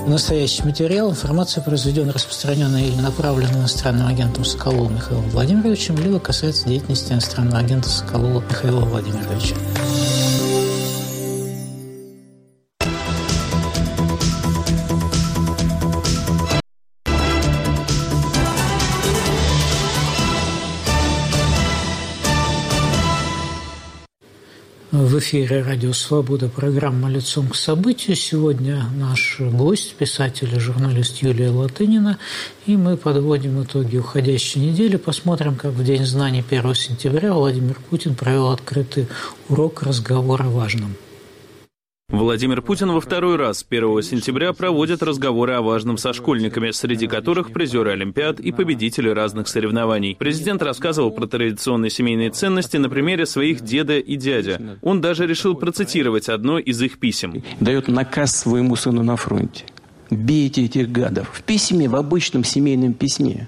Настоящий материал, информация, произведенная, распространенная или направленная иностранным агентом Соколовым Михаилом Владимировичем, либо касается деятельности иностранного агента Соколова Михаила Владимировича. В эфире «Радио Свобода», программа «Лицом к событию». Сегодня наш гость, писатель и журналист Юлия Латынина. И мы подводим итоги уходящей недели. Посмотрим, как в День знаний 1 сентября Владимир Путин провел открытый урок «Разговор о важном». Владимир Путин во второй раз 1 сентября проводит разговоры о важном со школьниками, среди которых призеры Олимпиад и победители разных соревнований. Президент рассказывал про традиционные семейные ценности на примере своих деда и дядя. Он даже решил процитировать одно из их писем. Дает наказ своему сыну на фронте. Бейте этих гадов. В письме, в обычном семейном письме.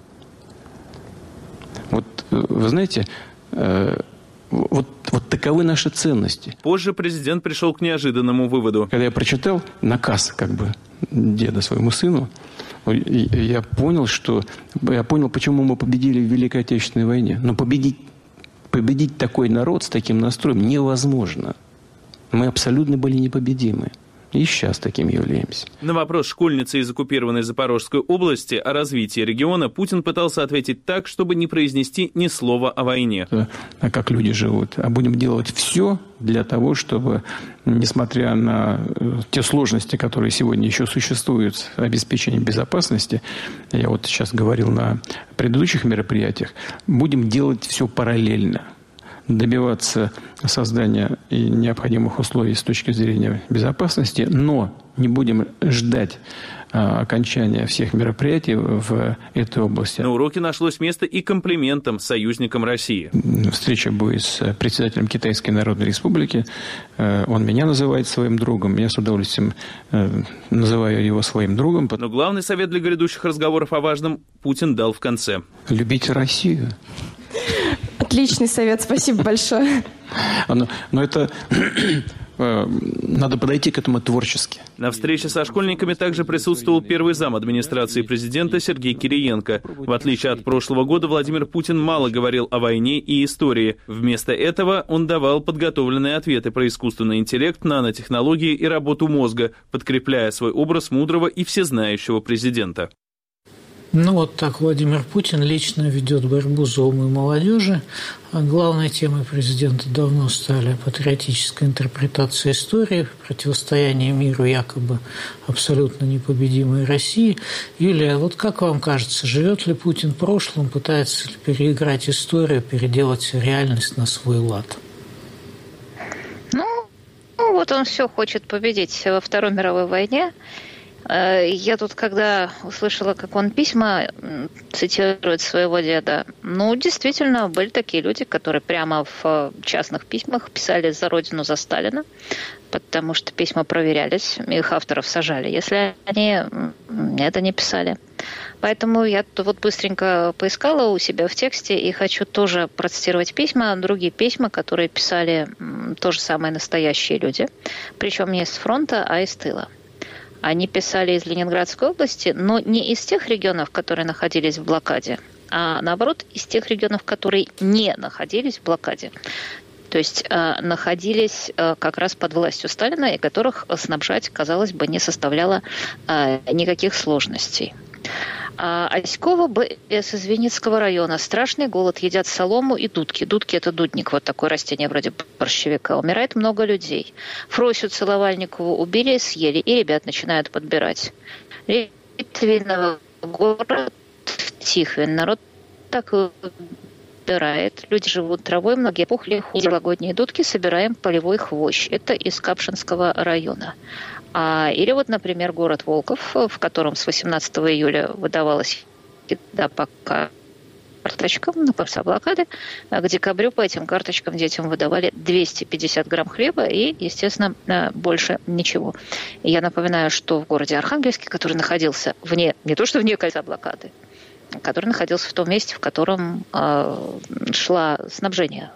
Вот, вы знаете... Вот таковы наши ценности. Позже президент пришел к неожиданному выводу. Когда я прочитал наказ деда своему сыну, я понял, почему мы победили в Великой Отечественной войне. Но победить такой народ с таким настроем невозможно. Мы абсолютно были непобедимы. И сейчас таким являемся. На вопрос школьницы из оккупированной Запорожской области о развитии региона Путин пытался ответить так, чтобы не произнести ни слова о войне. А как люди живут? А будем делать все для того, чтобы, несмотря на те сложности, которые сегодня еще существуют с обеспечением безопасности, я вот сейчас говорил на предыдущих мероприятиях, будем делать все параллельно. Добиваться создания и необходимых условий с точки зрения безопасности, но не будем ждать окончания всех мероприятий в этой области. На уроке нашлось место и комплиментам союзникам России. Встреча будет с председателем Китайской Народной Республики. Он меня называет своим другом. Я с удовольствием называю его своим другом. Но главный совет для грядущих разговоров о важном Путин дал в конце. Любите Россию. Отличный совет, спасибо большое. Но это... Надо подойти к этому творчески. На встрече со школьниками также присутствовал первый зам администрации президента Сергей Кириенко. В отличие от прошлого года, Владимир Путин мало говорил о войне и истории. Вместо этого он давал подготовленные ответы про искусственный интеллект, нанотехнологии и работу мозга, подкрепляя свой образ мудрого и всезнающего президента. Вот так Владимир Путин лично ведет борьбу за умы молодежи. Главной темой президента давно стали патриотическая интерпретация истории, противостояние миру якобы абсолютно непобедимой России. Юлия, вот как вам кажется, живет ли Путин прошлым, пытается ли переиграть историю, переделать реальность на свой лад? Вот он все хочет победить во Второй мировой войне. Я тут, когда услышала, как он письма цитирует своего деда, действительно, были такие люди, которые прямо в частных письмах писали за родину, за Сталина, потому что письма проверялись, их авторов сажали, если они это не писали. Поэтому я тут быстренько поискала у себя в тексте и хочу тоже процитировать письма, другие письма, которые писали то же самое настоящие люди, причем не с фронта, а из тыла. Они писали из Ленинградской области, но не из тех регионов, которые находились в блокаде, а наоборот, из тех регионов, которые не находились в блокаде. То есть находились как раз под властью Сталина, и которых снабжать, казалось бы, не составляло никаких сложностей. Оськова Б.С. из Винницкого района. Страшный голод, едят солому и дудки. Дудки – это дудник, вот такое растение вроде борщевика. Умирает много людей. Фросю Целовальникову убили и съели, и ребят начинают подбирать. Литвинова город Тихвин. Народ так и убирает. Люди живут травой, многие пухли, прошлогодние дудки, собираем полевой хвощ. Это из Капшинского района. Или например, город Волков, в котором с 18 июля выдавалась еда по карточкам, после блокады. К декабрю по этим карточкам детям выдавали 250 грамм хлеба и, естественно, больше ничего. И я напоминаю, что в городе Архангельске, который находился не то что вне кольца блокады, который находился в том месте, в котором шла снабжение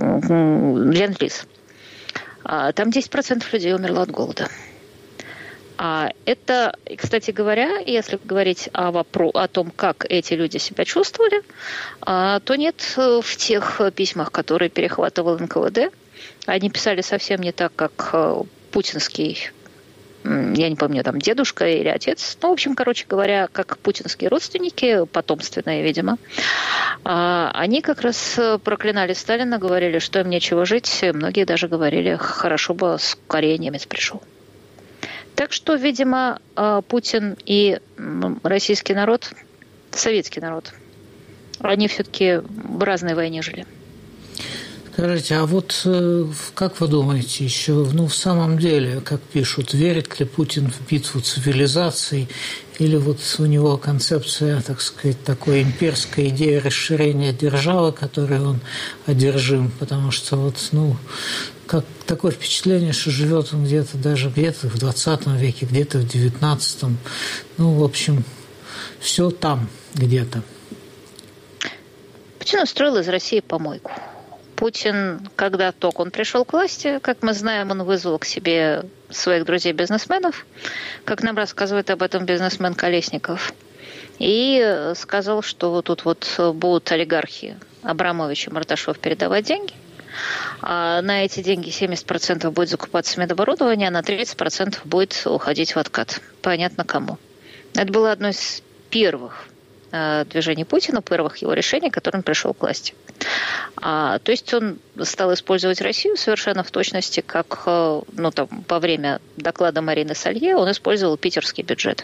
Ленд-лиз. Там 10% людей умерло от голода. Это, кстати говоря, если говорить о том, как эти люди себя чувствовали, то нет в тех письмах, которые перехватывал НКВД. Они писали совсем не так, как путинский, я не помню, там дедушка или отец. Ну, в общем, короче говоря, как путинские родственники, потомственные, видимо. Они как раз проклинали Сталина, говорили, что им нечего жить. Многие даже говорили, хорошо бы скорее немец пришел. Так что, видимо, Путин и российский народ, советский народ, они все-таки в разной войне жили. Скажите, а вот как вы думаете еще, в самом деле, как пишут, верит ли Путин в битву цивилизаций, или вот у него концепция, так сказать, такой имперской идеи расширения державы, которой он одержим, потому что как такое впечатление, что живет он где-то в 20 веке, где-то в 19. В общем, все там где-то. Путин устроил из России помойку. Путин, когда только он пришел к власти, как мы знаем, он вызвал к себе своих друзей-бизнесменов, как нам рассказывает об этом бизнесмен Колесников, и сказал, что тут будут олигархи Абрамович и Марташов передавать деньги, а на эти деньги 70% будет закупаться медоборудование, а на 30% будет уходить в откат. Понятно кому. Это было одно из первых движений Путина, первых его решений, к которым пришел к власти. То есть он стал использовать Россию совершенно в точности, как во время доклада Марины Салье он использовал питерский бюджет.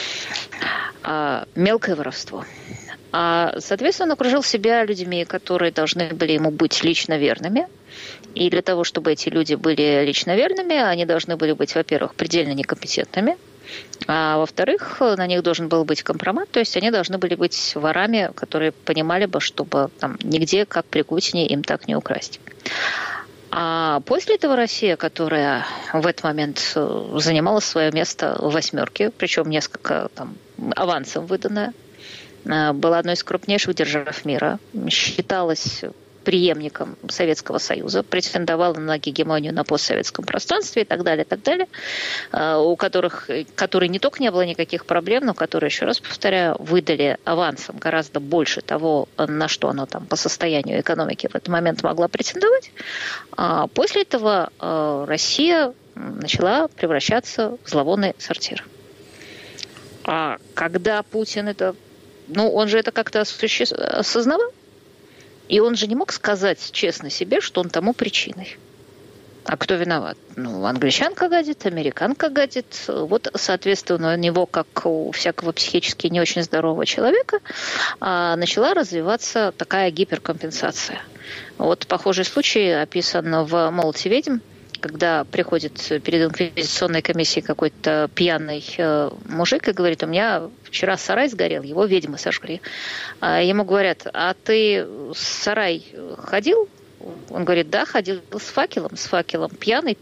Мелкое воровство. Соответственно, он окружил себя людьми, которые должны были ему быть лично верными. И для того, чтобы эти люди были лично верными, они должны были быть, во-первых, предельно некомпетентными, а во-вторых, на них должен был быть компромат, то есть они должны были быть ворами, которые понимали бы, чтобы нигде, как при Путине, им так не украсть. А после этого Россия, которая в этот момент занимала свое место в восьмерке, причем несколько авансом выданная, была одной из крупнейших держав мира, считалась преемником Советского Союза, претендовала на гегемонию на постсоветском пространстве и так далее, у которые не только не было никаких проблем, но которые, еще раз повторяю, выдали авансом гораздо больше того, на что оно по состоянию экономики в этот момент могла претендовать. После этого Россия начала превращаться в зловонный сортир. А когда Путин он же это как-то осознавал, и он же не мог сказать честно себе, что он тому причиной. А кто виноват? Англичанка гадит, американка гадит. Соответственно, у него, как у всякого психически не очень здорового человека, начала развиваться такая гиперкомпенсация. Похожий случай описан в «Молоте ведьм», когда приходит перед инквизиционной комиссией какой-то пьяный мужик и говорит: у меня вчера сарай сгорел, его ведьмы сожгли. Ему говорят: а ты в сарай ходил? Он говорит: да, ходил с факелом, пьяный.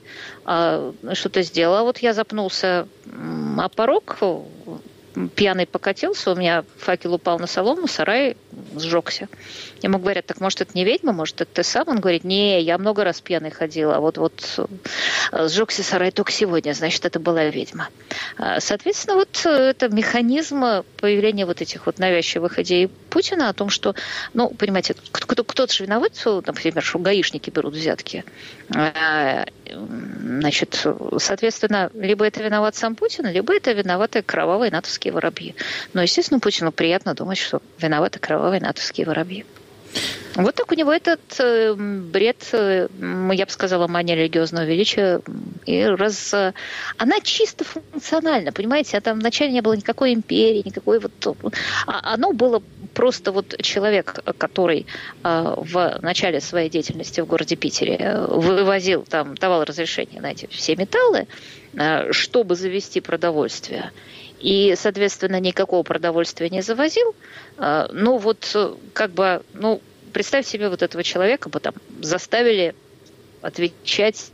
Что ты сделал? А я запнулся о порог, пьяный покатился, у меня факел упал на солому, сарай сжегся. Ему говорят: так может, это не ведьма, может, это ты сам? Он говорит: не, я много раз пьяный ходил, а сжегся сарай только сегодня, значит, это была ведьма. Соответственно, это механизм появления этих навязчивых идей Путина о том, что, понимаете, кто-то же виноват, например, что гаишники берут взятки. Значит, соответственно, либо это виноват сам Путин, либо это виноваты кровавые натовские воробьи. Но, естественно, Путину приятно думать, что виноваты кровавые натовские воробьи. Так у него этот бред, я бы сказала, мания религиозного величия, она чисто функциональна, понимаете? Там вначале не было никакой империи, никакой оно было просто человек, который в начале своей деятельности в городе Питере вывозил, давал разрешение на эти все металлы, чтобы завести продовольствие. И, соответственно, никакого продовольствия не завозил. Представь себе этого человека бы заставили отвечать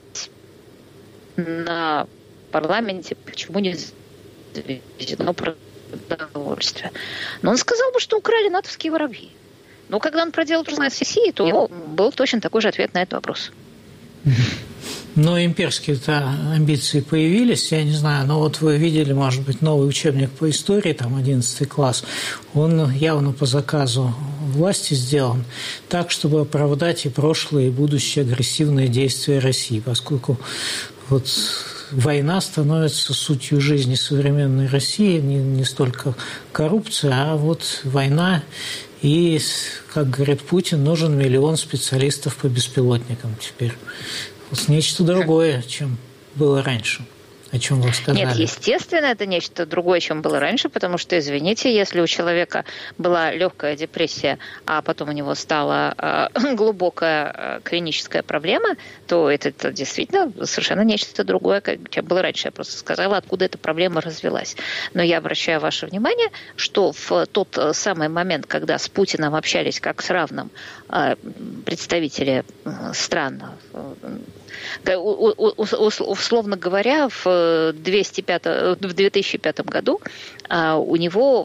на парламенте, почему не завезено продовольствие. Но он сказал бы, что украли натовские воробьи. Но когда он проделал сессии, то у него был точно такой же ответ на этот вопрос. Но имперские-то амбиции появились, я не знаю, но вот вы видели, может быть, новый учебник по истории, там 11 класс, он явно по заказу власти сделан так, чтобы оправдать и прошлые, и будущие агрессивные действия России, поскольку вот война становится сутью жизни современной России, не столько коррупция, а вот война. И, как говорит Путин, нужен 1 миллион специалистов по беспилотникам теперь. Вот нечто другое, чем было раньше. О чем вы сказали. Нет, естественно, это нечто другое, чем было раньше, потому что, извините, если у человека была легкая депрессия, а потом у него стала глубокая клиническая проблема, то это действительно совершенно нечто другое, чем было раньше. Я просто сказала, откуда эта проблема развилась. Но я обращаю ваше внимание, что в тот самый момент, когда с Путиным общались как с равным представители стран, условно говоря, в 2005 году у него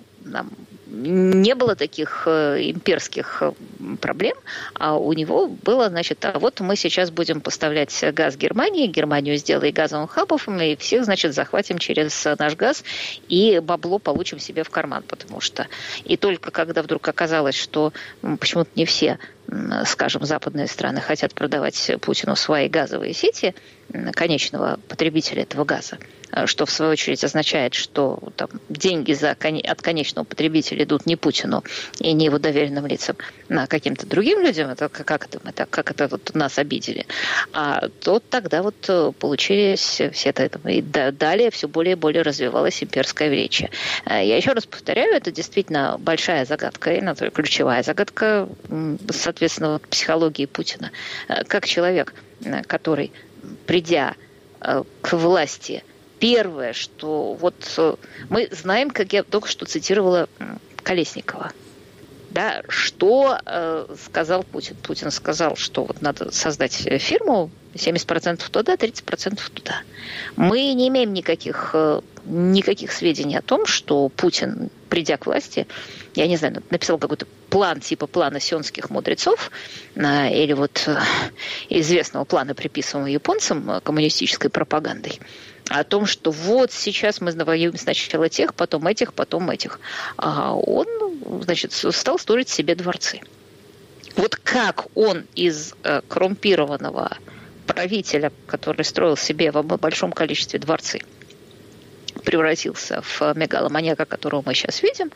не было таких имперских проблем, а у него было, значит, вот мы сейчас будем поставлять газ Германии, Германию сделай газовым хабом, и всех, значит, захватим через наш газ, и бабло получим себе в карман, потому что и только когда вдруг оказалось, что почему-то не все, скажем, западные страны хотят продавать Путину свои газовые сети, конечного потребителя этого газа, что в свою очередь означает, что там деньги от конечного потребителя идут не Путину и не его доверенным лицам, а каким-то другим людям, это как это вот нас обидели, то тогда вот получились все это, и далее все более и более развивалось имперское величие. Я еще раз повторяю, это действительно большая загадка, и ключевая загадка, соответственно, психологии Путина. Как человек, который, придя к власти, первое, что вот мы знаем, как я только что цитировала Колесникова, да, что сказал Путин. Путин сказал, что вот надо создать фирму, 70% туда, 30% туда. Мы не имеем никаких сведений о том, что Путин, придя к власти, я не знаю, написал какой-то план типа плана сионских мудрецов или вот известного плана, приписываемого японцам коммунистической пропагандой, о том, что вот сейчас мы навоюем сначала тех, потом этих, потом этих. А он, значит, стал строить себе дворцы. Вот как он из коррумпированного правителя, который строил себе в большом количестве дворцы, превратился в мегаломаньяка, которого мы сейчас видим,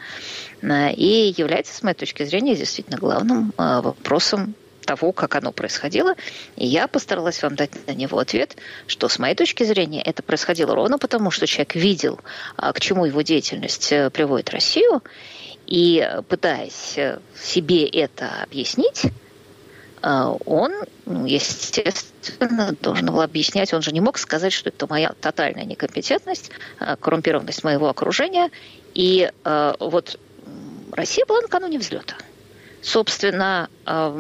и является, с моей точки зрения, действительно главным вопросом того, как оно происходило. И я постаралась вам дать на него ответ, что, с моей точки зрения, это происходило ровно потому, что человек видел, к чему его деятельность приводит Россию, и, пытаясь себе это объяснить, он, естественно, должен был объяснять, он же не мог сказать, что это моя тотальная некомпетентность, коррумпированность моего окружения. И вот Россия была накануне взлета. Собственно,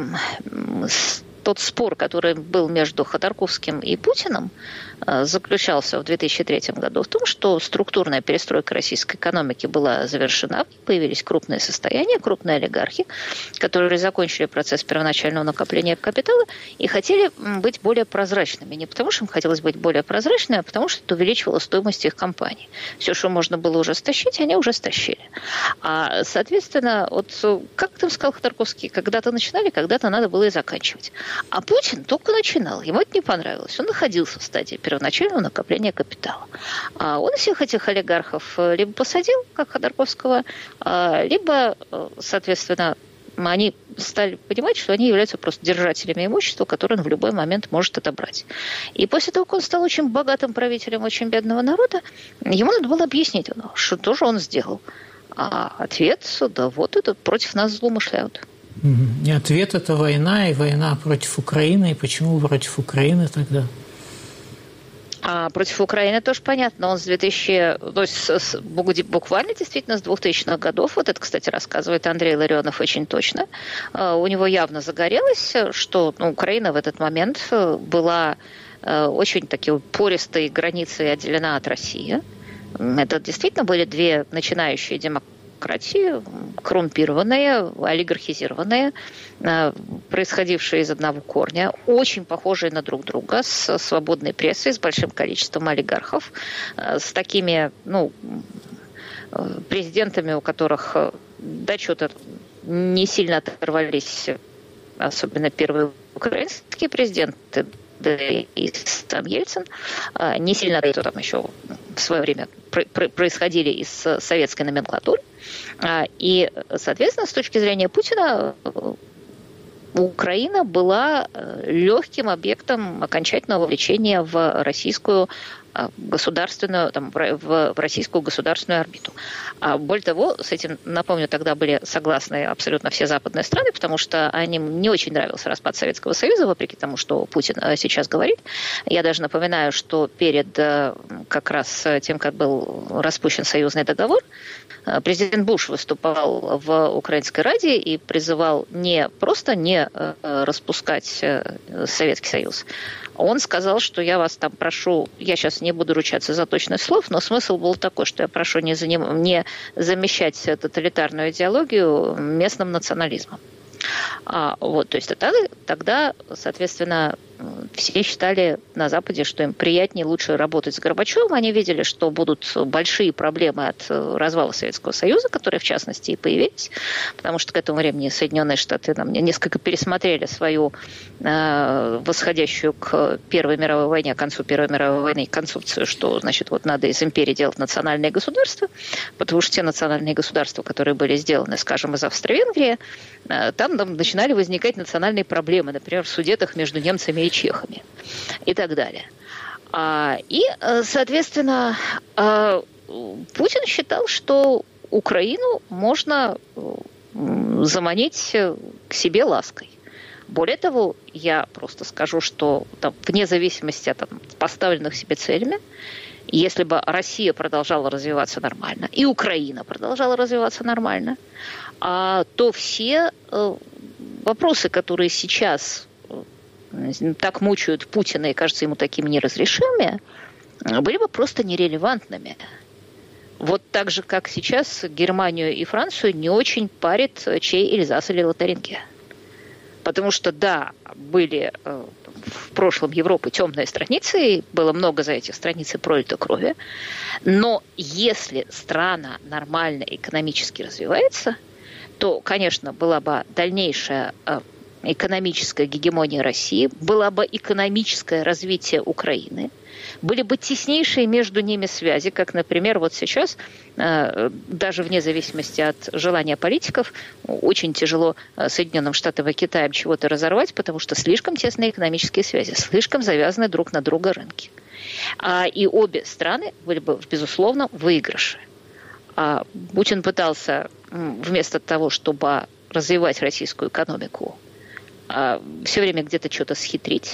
тот спор, который был между Ходорковским и Путиным, заключался в 2003 году в том, что структурная перестройка российской экономики была завершена, появились крупные состояния, крупные олигархи, которые закончили процесс первоначального накопления капитала и хотели быть более прозрачными. Не потому, что им хотелось быть более прозрачными, а потому, что это увеличивало стоимость их компаний. Все, что можно было уже стащить, они уже стащили. А, соответственно, вот как там сказал Ходорковский, когда-то начинали, когда-то надо было и заканчивать. А Путин только начинал, ему это не понравилось. Он находился в стадии первоначального накопления капитала. Он всех этих олигархов либо посадил, как Ходорковского, либо, соответственно, они стали понимать, что они являются просто держателями имущества, которое он в любой момент может отобрать. И после того, как он стал очень богатым правителем очень бедного народа, ему надо было объяснить, что же он сделал. А ответ, да вот это против нас злоумышляют. И ответ – это война, и война против Украины. И почему против Украины тогда? А против Украины тоже понятно. Он буквально действительно с 2000-х годов, вот это, кстати, рассказывает Андрей Ларионов очень точно, у него явно загорелось, что Украина в этот момент была очень такой пористой границей отделена от России. Это действительно были две начинающие демократии, коррумпированные, олигархизированные, происходившие из одного корня, очень похожие на друг друга, с свободной прессой, с большим количеством олигархов, с такими, президентами, у которых, что-то не сильно оторвались, особенно первые украинские президенты, да и сам Ельцин, не сильно там еще в свое время происходили из советской номенклатуры. И, соответственно, с точки зрения Путина, Украина была легким объектом окончательного вовлечения в российскую государственную, в российскую государственную орбиту. Более того, с этим, напомню, тогда были согласны абсолютно все западные страны, потому что им не очень нравился распад Советского Союза, вопреки тому, что Путин сейчас говорит. Я даже напоминаю, что перед как раз тем, как был распущен союзный договор, президент Буш выступал в Украинской Раде и призывал не просто не распускать Советский Союз. Он сказал, что я вас там прошу, я сейчас не буду ручаться за точность слов, но смысл был такой, что я прошу не замещать тоталитарную идеологию местным национализмом. То есть тогда, соответственно, все считали на Западе, что им приятнее, лучше работать с Горбачевым. Они видели, что будут большие проблемы от развала Советского Союза, которые, в частности, и появились, потому что к этому времени Соединенные Штаты несколько пересмотрели свою восходящую к Первой мировой войне, к концу Первой мировой войны концепцию, что, значит, надо из империи делать национальные государства, потому что те национальные государства, которые были сделаны, скажем, из Австро-Венгрии, там начинали возникать национальные проблемы, например, в Судетах между немцами и чехами и так далее. И, соответственно, Путин считал, что Украину можно заманить к себе лаской. Более того, я просто скажу, что вне зависимости от поставленных себе целями, если бы Россия продолжала развиваться нормально, и Украина продолжала развиваться нормально, то все вопросы, которые сейчас так мучают Путина и кажутся ему такими неразрешимыми, были бы просто нерелевантными. Вот так же, как сейчас Германию и Францию не очень парит, чей Эльзас или Лотарингия. Потому что, да, были в прошлом Европы темные страницы, и было много за эти страницы пролито крови, но если страна нормально экономически развивается, то, конечно, была бы дальнейшая экономическая гегемония России, было бы экономическое развитие Украины, были бы теснейшие между ними связи, как, например, вот сейчас, даже вне зависимости от желания политиков, очень тяжело Соединенным Штатам и Китаем чего-то разорвать, потому что слишком тесные экономические связи, слишком завязаны друг на друга рынки. И обе страны были бы, безусловно, в выигрыше. Путин пытался вместо того, чтобы развивать российскую экономику, все время где-то что-то схитрить.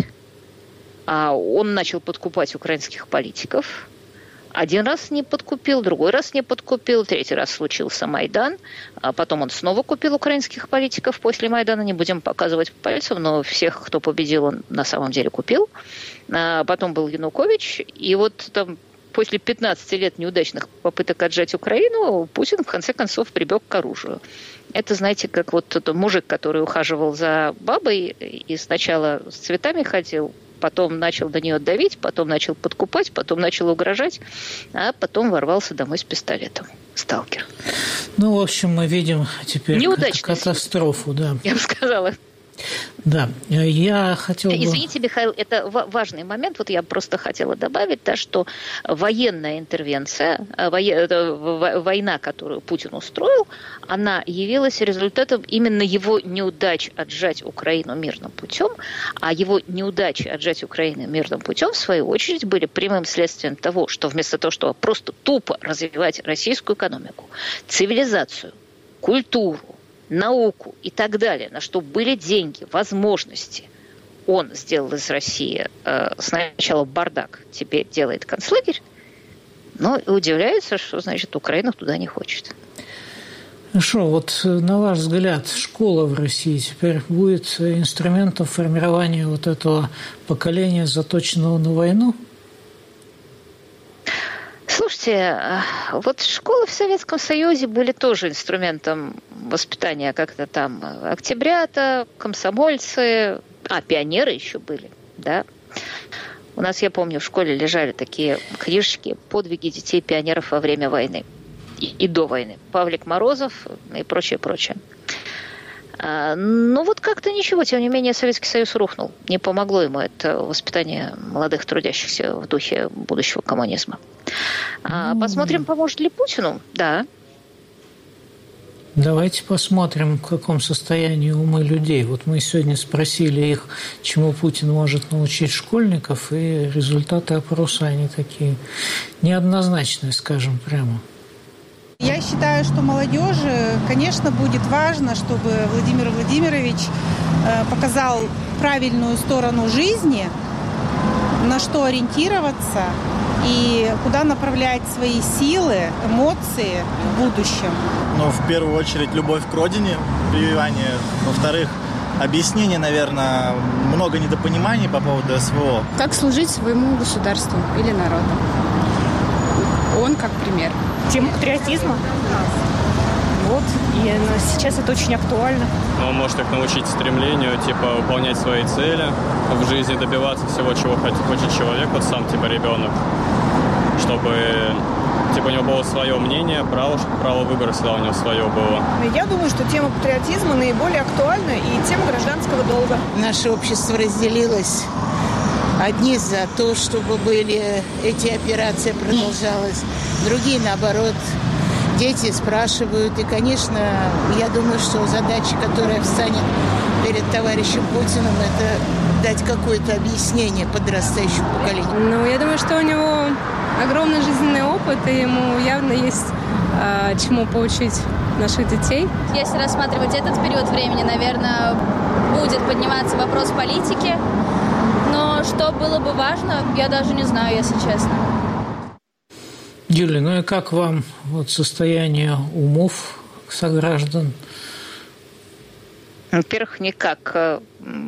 Он начал подкупать украинских политиков. Один раз не подкупил, другой раз не подкупил, третий раз случился Майдан. Потом он снова купил украинских политиков после Майдана. Не будем показывать пальцем, но всех, кто победил, он на самом деле купил. Потом был Янукович. И вот там после 15 лет неудачных попыток отжать Украину, Путин в конце концов прибег к оружию. Это, знаете, как вот тот мужик, который ухаживал за бабой и сначала с цветами ходил, потом начал до нее давить, потом начал подкупать, потом начал угрожать, а потом ворвался домой с пистолетом. Сталкер. В общем, мы видим теперь катастрофу. Да. Я бы сказала. Да, я хотел бы... Извините, Михаил, это важный момент. Вот я просто хотела добавить, что военная интервенция, война, которую Путин устроил, она явилась результатом именно его неудач отжать Украину мирным путем, а его неудачи отжать Украину мирным путем, в свою очередь, были прямым следствием того, что вместо того, чтобы просто тупо развивать российскую экономику, цивилизацию, культуру, науку и так далее, на что были деньги, возможности, он сделал из России сначала бардак, теперь делает концлагерь, но и удивляется, что, значит, Украина туда не хочет. Хорошо, вот на ваш взгляд, школа в России теперь будет инструментом формирования вот этого поколения, заточенного на войну? Слушайте, слушайте, вот школы в Советском Союзе были тоже инструментом воспитания, как-то там октябрята, комсомольцы, пионеры еще были, да. У нас, я помню, в школе лежали такие книжечки «Подвиги детей-пионеров во время войны» и до войны. Павлик Морозов и прочее, прочее. Ну вот как-то ничего, тем не менее Советский Союз рухнул. Не помогло ему это воспитание молодых трудящихся в духе будущего коммунизма. Посмотрим, поможет ли Путину? Да. Давайте посмотрим, в каком состоянии умы людей. Вот мы сегодня спросили их, чему Путин может научить школьников, и результаты опроса, они такие неоднозначные, скажем прямо. Я считаю, что молодежи, конечно, будет важно, чтобы Владимир Владимирович показал правильную сторону жизни, на что ориентироваться и куда направлять свои силы, эмоции в будущем. Ну, в первую очередь, любовь к родине, прививание. Во-вторых, объяснение, наверное, много недопониманий по поводу СВО. Как служить своему государству или народу. Он как пример. Тему патриотизма. Вот. И сейчас это очень актуально. Он может их научить стремлению, выполнять свои цели в жизни, добиваться всего, чего хочет человек, вот сам, ребенок. Чтобы, у него было свое мнение, право выбора всегда у него свое было. Я думаю, что тема патриотизма наиболее актуальна и тема гражданского долга. Наше общество разделилось. Одни за то, чтобы эти операции продолжалась, другие наоборот. Дети спрашивают. И, конечно, я думаю, что задача, которая встанет перед товарищем Путиным, это дать какое-то объяснение подрастающему поколению. Я думаю, что у него огромный жизненный опыт, и ему явно есть чему поучить наших детей. Если рассматривать этот период времени, наверное, будет подниматься вопрос политики. Но что было бы важно, я даже не знаю, если честно. Юлия, и как вам состояние умов сограждан? Во-первых, никак.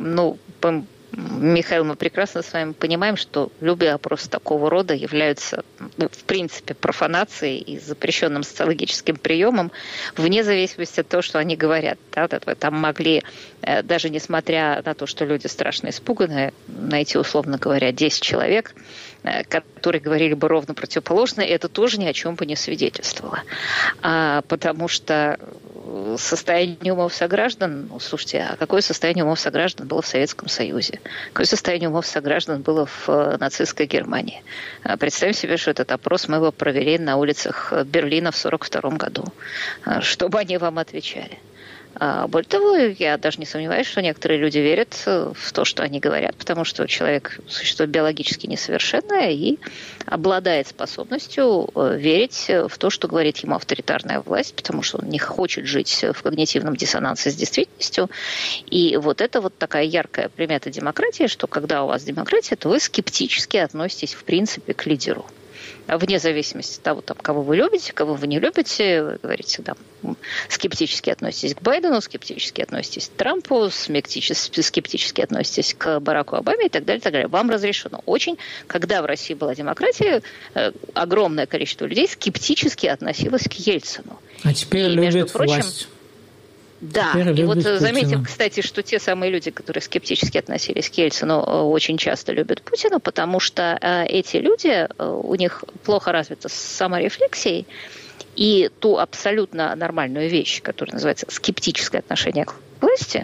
Михаил, мы прекрасно с вами понимаем, что любые опросы такого рода являются, в принципе, профанацией и запрещенным социологическим приемом, вне зависимости от того, что они говорят. Да? Вы там могли, даже несмотря на то, что люди страшно испуганы, найти, условно говоря, 10 человек, которые говорили бы ровно противоположное, это тоже ни о чем бы не свидетельствовало. Потому что состояние умов сограждан, слушайте, а какое состояние умов сограждан было в Советском Союзе? Какое состояние умов сограждан было в нацистской Германии? Представим себе, что этот опрос мы его провели на улицах Берлина в 1942 году. Что бы они вам отвечали? Более того, я даже не сомневаюсь, что некоторые люди верят в то, что они говорят, потому что человек – существо биологически несовершенное и обладает способностью верить в то, что говорит ему авторитарная власть, потому что он не хочет жить в когнитивном диссонансе с действительностью. И это такая яркая примета демократии, что когда у вас демократия, то вы скептически относитесь в принципе к лидеру. Вне зависимости от того, кого вы любите, кого вы не любите, вы говорите, скептически относитесь к Байдену, скептически относитесь к Трампу, скептически относитесь к Бараку Обаме и так далее, так далее. Вам разрешено. Когда в России была демократия, огромное количество людей скептически относилось к Ельцину. А теперь любят власть. Да, и заметим, кстати, что те самые люди, которые скептически относились к Ельцину, очень часто любят Путина, потому что эти люди, у них плохо развита саморефлексия, и ту абсолютно нормальную вещь, которая называется скептическое отношение к власти,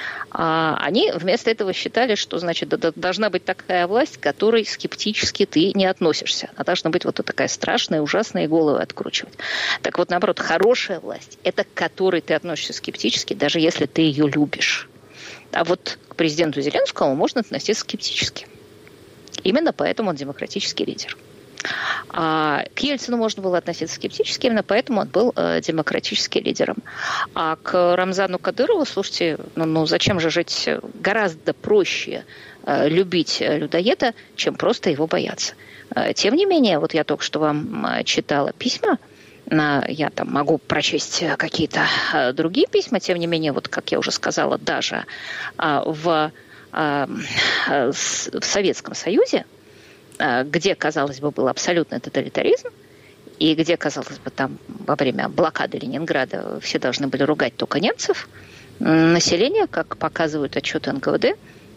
они вместо этого считали, что, должна быть такая власть, к которой скептически ты не относишься. Она должна быть такая страшная, ужасная, и головы откручивать. Так вот, наоборот, хорошая власть – это к которой ты относишься скептически, даже если ты ее любишь. А к президенту Зеленскому можно относиться скептически. Именно поэтому он демократический лидер. К Ельцину можно было относиться скептически, именно поэтому он был демократическим лидером. А к Рамзану Кадырову, слушайте, зачем же жить? Гораздо проще любить людоеда, чем просто его бояться. Тем не менее, я только что вам читала письма, я могу прочесть какие-то другие письма, тем не менее, как я уже сказала, даже в Советском Союзе, где, казалось бы, был абсолютный тоталитаризм, и где, казалось бы, там во время блокады Ленинграда все должны были ругать только немцев, население, как показывают отчеты НКВД,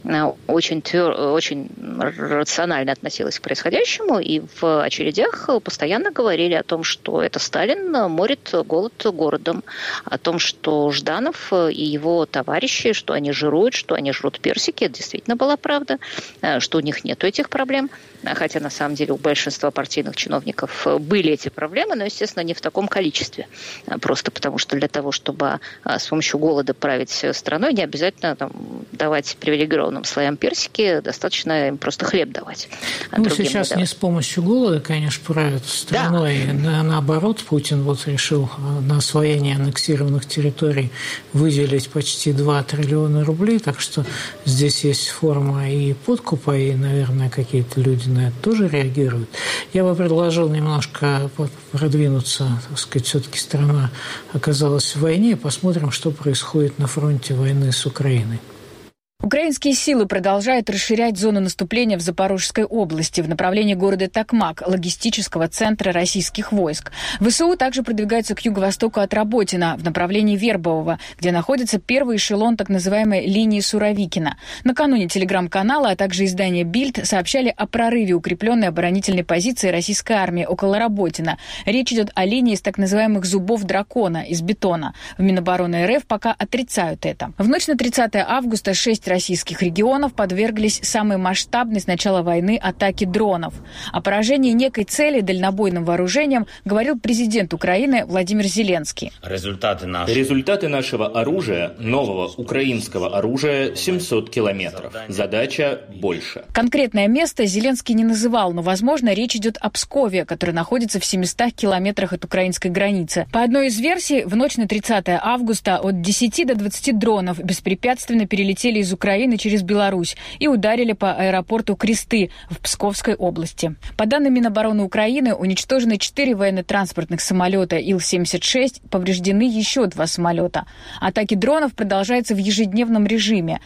очень рационально относилась к происходящему, и в очередях постоянно говорили о том, что это Сталин морит голод городом, о том, что Жданов и его товарищи, что они жируют, что они жрут персики, это действительно была правда, что у них нет этих проблем, хотя на самом деле у большинства партийных чиновников были эти проблемы, но, естественно, не в таком количестве, просто потому что для того, чтобы с помощью голода править страной, не обязательно давать привилегированным слоям персики, достаточно им просто хлеб давать. Сейчас не с помощью голода, конечно, правят страной. Да. Наоборот, Путин решил на освоение аннексированных территорий выделить почти 2 триллиона рублей, так что здесь есть форма и подкупа, и, наверное, какие-то люди на это тоже реагируют. Я бы предложил немножко продвинуться, так сказать, все-таки страна оказалась в войне, посмотрим, что происходит на фронте войны с Украиной. Украинские силы продолжают расширять зону наступления в Запорожской области в направлении города Токмак, логистического центра российских войск. ВСУ также продвигаются к юго-востоку от Работина в направлении Вербового, где находится первый эшелон так называемой линии Суровикина. Накануне телеграм-канала, а также издание «Бильд» сообщали о прорыве укрепленной оборонительной позиции российской армии около Работина. Речь идет о линии из так называемых зубов дракона, из бетона. В Минобороны РФ пока отрицают это. В ночь на 30 августа 6 российских регионов подверглись самой масштабной с начала войны атаке дронов. О поражении некой цели дальнобойным вооружением говорил президент Украины Владимир Зеленский. Результаты нашего оружия, нового украинского оружия, 700 километров. Задача больше. Конкретное место Зеленский не называл, но, возможно, речь идет о Пскове, который находится в 700 километрах от украинской границы. По одной из версий, в ночь на 30 августа от 10 до 20 дронов беспрепятственно перелетели из Украины через Беларусь и ударили по аэропорту Кресты в Псковской области. По данным Минобороны Украины, уничтожены 4 военно-транспортных самолета Ил-76, повреждены еще 2 самолета. Атаки дронов продолжаются в ежедневном режиме.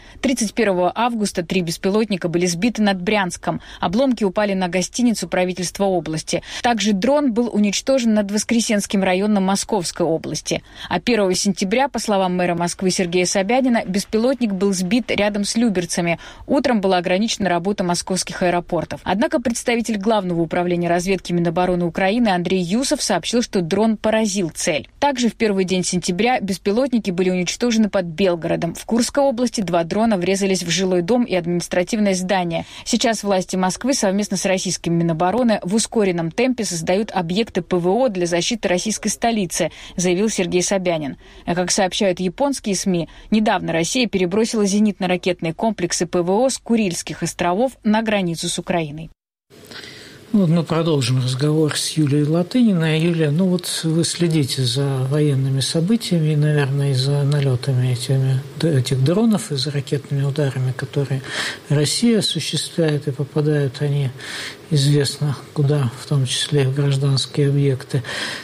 31 августа 3 беспилотника были сбиты над Брянском. Обломки упали на гостиницу правительства области. Также дрон был уничтожен над Воскресенским районом Московской области. А 1 сентября, по словам мэра Москвы Сергея Собянина, беспилотник был сбит рядом с Люберцами. Утром была ограничена работа московских аэропортов. Однако представитель Главного управления разведки Минобороны Украины Андрей Юсов сообщил, что дрон поразил цель. Также в первый день сентября беспилотники были уничтожены под Белгородом. В Курской области 2 дрона врезались в жилой дом и административное здание. Сейчас власти Москвы совместно с российским Минобороны в ускоренном темпе создают объекты ПВО для защиты российской столицы, заявил Сергей Собянин. А как сообщают японские СМИ, недавно Россия перебросила зенитно-ракетные комплексы ПВО с Курильских островов на границу с Украиной. Мы продолжим разговор с Юлией Латыниной. Юлия, вы следите за военными событиями, наверное, и за налетами этих дронов, и за ракетными ударами, которые Россия осуществляет, и попадают они известно куда, в том числе в гражданские объекты.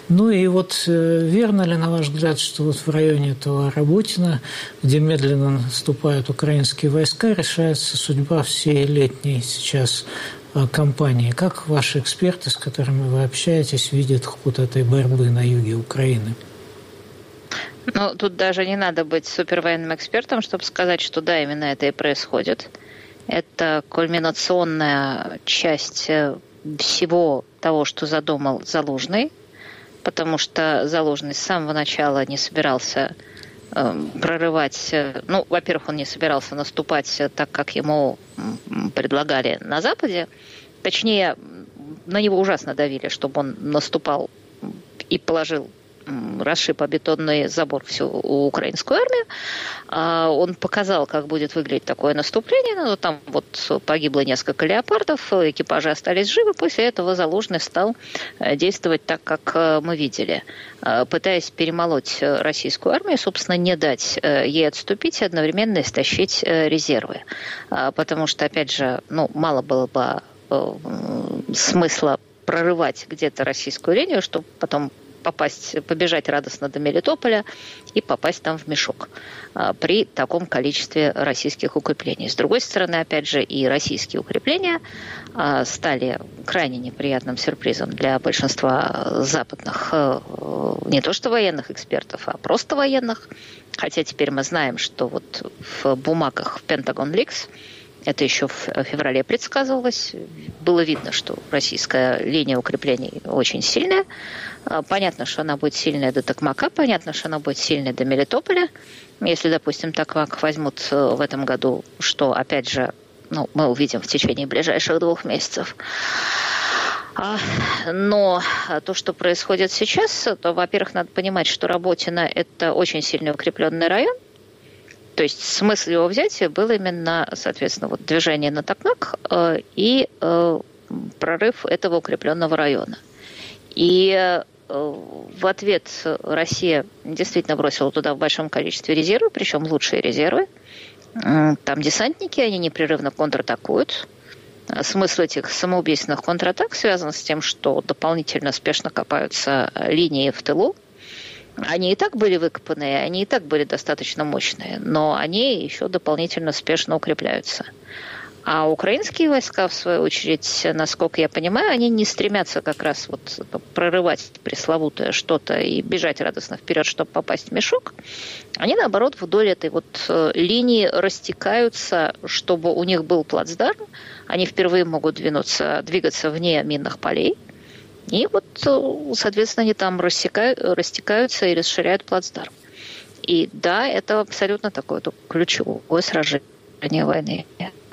Верно ли, на ваш взгляд, что в районе этого Работина, где медленно наступают украинские войска, решается судьба всей летней сейчас кампании? Как ваши эксперты, с которыми вы общаетесь, видят ход этой борьбы на юге Украины? Тут даже не надо быть супервоенным экспертом, чтобы сказать, что да, именно это и происходит. Это кульминационная часть всего того, что задумал Залужный, потому что Залужный с самого начала не собирался прорывать, во-первых, он не собирался наступать так, как ему предлагали на Западе. Точнее, на него ужасно давили, чтобы он наступал и расшиб о бетонный забор всю украинскую армию. Он показал, как будет выглядеть такое наступление. Там погибло несколько леопардов, экипажи остались живы. После этого Залужный стал действовать так, как мы видели, пытаясь перемолоть российскую армию, собственно, не дать ей отступить и одновременно истощить резервы. Потому что, опять же, мало было бы смысла прорывать где-то российскую линию, чтобы потом побежать радостно до Мелитополя и попасть там в мешок при таком количестве российских укреплений. С другой стороны, опять же, и российские укрепления стали крайне неприятным сюрпризом для большинства западных, не то что военных экспертов, а просто военных. Хотя теперь мы знаем, что вот в бумагах в Pentagon Leaks, это еще в феврале предсказывалось, было видно, что российская линия укреплений очень сильная. Понятно, что она будет сильная до Токмака, понятно, что она будет сильная до Мелитополя. Если, допустим, Токмак возьмут в этом году, что, опять же, мы увидим в течение ближайших 2 месяцев. Но то, что происходит сейчас, то, во-первых, надо понимать, что Работино – это очень сильно укрепленный район. То есть смысл его взятия был именно, соответственно, вот движение на Токмак и прорыв этого укрепленного района. И в ответ Россия действительно бросила туда в большом количестве резервов, причем лучшие резервы. Там десантники, они непрерывно контратакуют. Смысл этих самоубийственных контратак связан с тем, что дополнительно спешно копаются линии в тылу. Они и так были выкопанные, они и так были достаточно мощные, но они еще дополнительно спешно укрепляются. А украинские войска, в свою очередь, насколько я понимаю, они не стремятся как раз вот прорывать пресловутое что-то и бежать радостно вперед, чтобы попасть в мешок. Они, наоборот, вдоль этой вот линии растекаются, чтобы у них был плацдарм. Они впервые могут двигаться вне минных полей. И вот, соответственно, они там растекаются и расширяют плацдарм. И да, это абсолютно такое ключевое сражение войны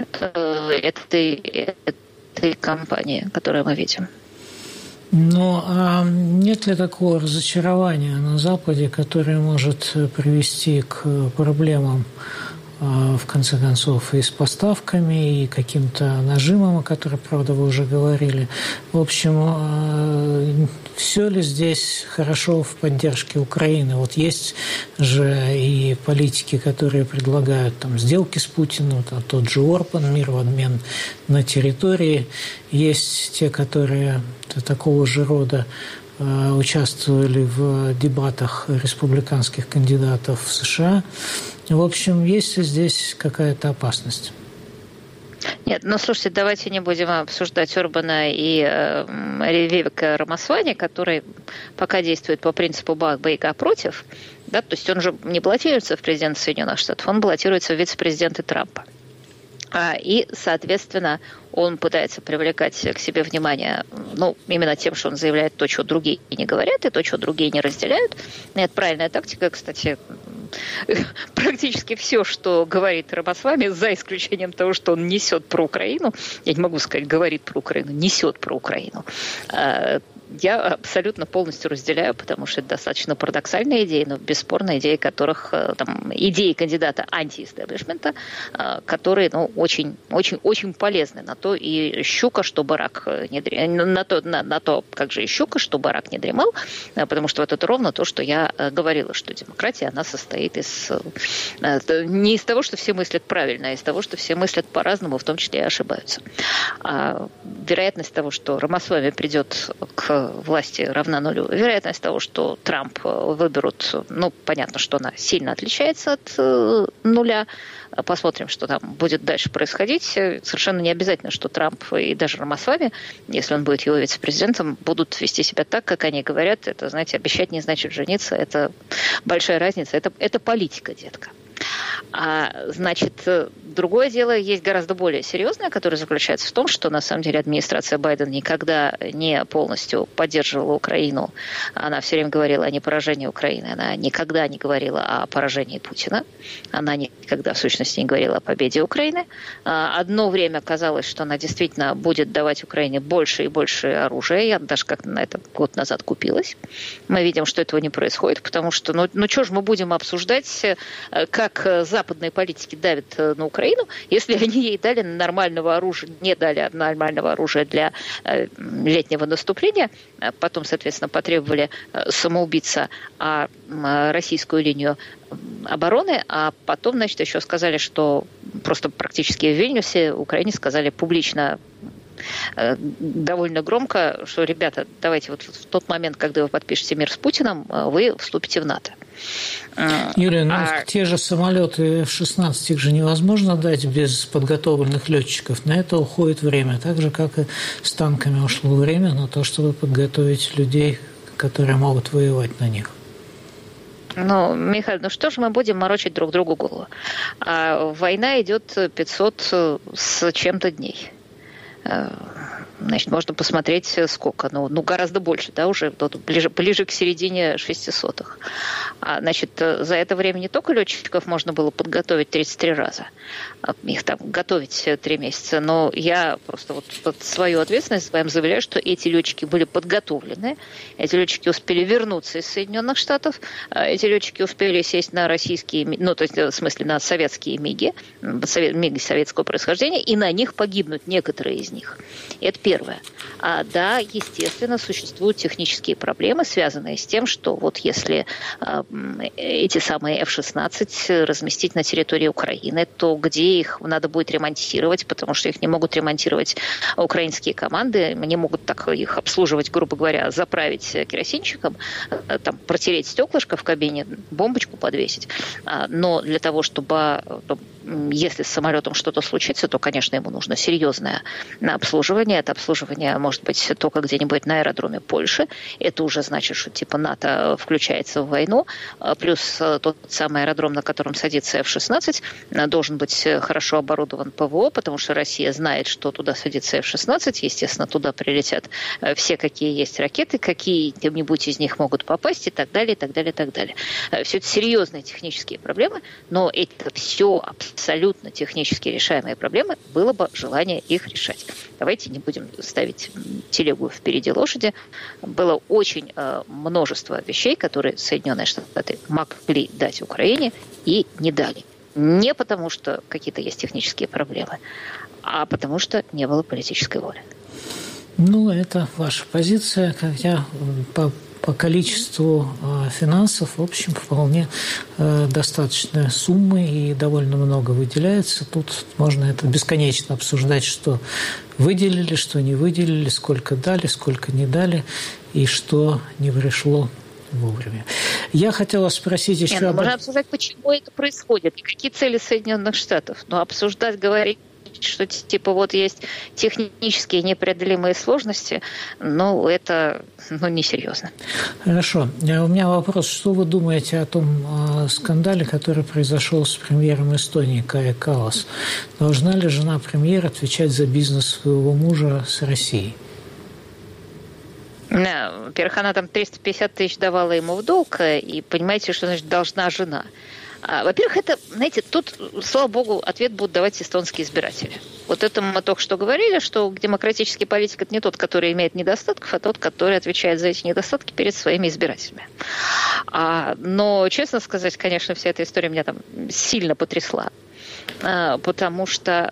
этой кампании, которую мы видим. Но нет ли такого разочарования на Западе, которое может привести к проблемам, в конце концов, и с поставками, и каким-то нажимом, о котором, правда, вы уже говорили. В общем, все ли здесь хорошо в поддержке Украины? Вот есть же и политики, которые предлагают там сделки с Путиным, тот же Орбан, мир в обмен на территории. Есть те, которые такого же рода участвовали в дебатах республиканских кандидатов в США. В общем, есть ли здесь какая-то опасность? Нет, слушайте, давайте не будем обсуждать Орбана и Вивека Рамасвани, который пока действует по принципу «бейга против». Да, то есть он же не баллотируется в президенты Соединенных Штатов, он баллотируется в вице-президенты Трампа. И, соответственно, он пытается привлекать к себе внимание, именно тем, что он заявляет то, что другие не говорят, и то, что другие не разделяют. И это правильная тактика, кстати. Практически все, что говорит Рамасвами, за исключением того, что он несет про Украину, я не могу сказать, говорит про Украину, несет про Украину, я абсолютно полностью разделяю, потому что это достаточно парадоксальные идеи, но бесспорно идеи которых, идеи кандидата анти-эстеблишмента, которые, очень, очень, очень полезны. На то и щука, чтобы рак не дремал, на то, как же и щука, чтобы рак не дремал, потому что вот это ровно то, что я говорила, что демократия, она состоит не из того, что все мыслят правильно, а из того, что все мыслят по-разному, в том числе и ошибаются. Вероятность того, что Рамасвами придет к власти равна нулю. Вероятность того, что Трамп выберут, понятно, что она сильно отличается от нуля. Посмотрим, что там будет дальше происходить. Совершенно не обязательно, что Трамп и даже Рамасвами, если он будет его вице-президентом, будут вести себя так, как они говорят. Это, знаете, обещать не значит жениться. Это большая разница. Это политика, детка. Значит, другое дело есть гораздо более серьезное, которое заключается в том, что на самом деле администрация Байдена никогда не полностью поддерживала Украину. Она все время говорила о непоражении Украины. Она никогда не говорила о поражении Путина. Она никогда, в сущности, не говорила о победе Украины. Одно время казалось, что она действительно будет давать Украине больше и больше оружия. Я даже как-то на это год назад купилась. Мы видим, что этого не происходит, потому что, что же мы будем обсуждать, как западные политики давят на Украину, если они ей дали нормального оружия, не дали нормального оружия для летнего наступления, потом, соответственно, потребовали самоубийца российскую линию обороны, а потом, еще сказали, что просто практически в Вильнюсе Украине сказали публично: довольно громко, что, ребята, давайте вот в тот момент, когда вы подпишете мир с Путиным, вы вступите в НАТО. Юлия, те же самолеты F-16, их же невозможно дать без подготовленных летчиков. На это уходит время, так же, как и с танками ушло время на то, чтобы подготовить людей, которые могут воевать на них. Михаил, что же мы будем морочить друг другу голову? Война идет 500 с чем-то дней. Значит, можно посмотреть, сколько. Гораздо больше, да, уже ближе к середине 600-х. Значит, за это время не только летчиков можно было подготовить 33 раза, их там готовить 3 месяца, но я просто под свою ответственность вам заявляю, что эти летчики были подготовлены, эти летчики успели вернуться из Соединенных Штатов, эти летчики успели сесть на российские, то есть в смысле на советские МиГи, МиГи советского происхождения, и на них погибнут некоторые из них. Это первое. Да, естественно, существуют технические проблемы, связанные с тем, что вот если эти самые F-16 разместить на территории Украины, то где их надо будет ремонтировать, потому что их не могут ремонтировать украинские команды, не могут так их обслуживать, грубо говоря, заправить керосинчиком, там, протереть стеклышко в кабине, бомбочку подвесить. Но для того, чтобы, если с самолетом что-то случится, то, конечно, ему нужно серьезное обслуживание. Это обслуживание может быть только где-нибудь на аэродроме Польши. Это уже значит, что типа НАТО включается в войну. Плюс тот самый аэродром, на котором садится F-16, должен быть хорошо оборудован ПВО, потому что Россия знает, что туда садится F-16. Естественно, туда прилетят все, какие есть ракеты, какие-нибудь из них могут попасть и так далее, и так далее, и так далее. Все это серьезные технические проблемы, но это все абсолютно технически решаемые проблемы, было бы желание их решать. Давайте не будем ставить телегу впереди лошади. Было очень множество вещей, которые Соединенные Штаты могли дать Украине и не дали. Не потому, что какие-то есть технические проблемы, а потому что не было политической воли. Это ваша позиция, хотя по количеству финансов, в общем, вполне достаточная суммы и довольно много выделяется. Тут можно это бесконечно обсуждать, что выделили, что не выделили, сколько дали, сколько не дали и что не пришло вовремя. Я хотела спросить еще... Можно обсуждать, почему это происходит, и какие цели Соединенных Штатов. Но обсуждать, говорить, что типа вот есть технические непреодолимые сложности, это несерьезно. Хорошо. У меня вопрос. Что вы думаете о том скандале, который произошел с премьером Эстонии Кая Каллас? Должна ли жена премьера отвечать за бизнес своего мужа с Россией? Во-первых, она там 350 тысяч давала ему в долг, и понимаете, что значит должна жена. Во-первых, это, знаете, тут, слава богу, ответ будут давать эстонские избиратели. Вот это мы только что говорили, что демократический политик – это не тот, который имеет недостатков, а тот, который отвечает за эти недостатки перед своими избирателями. Но, честно сказать, конечно, вся эта история меня там сильно потрясла. Потому что,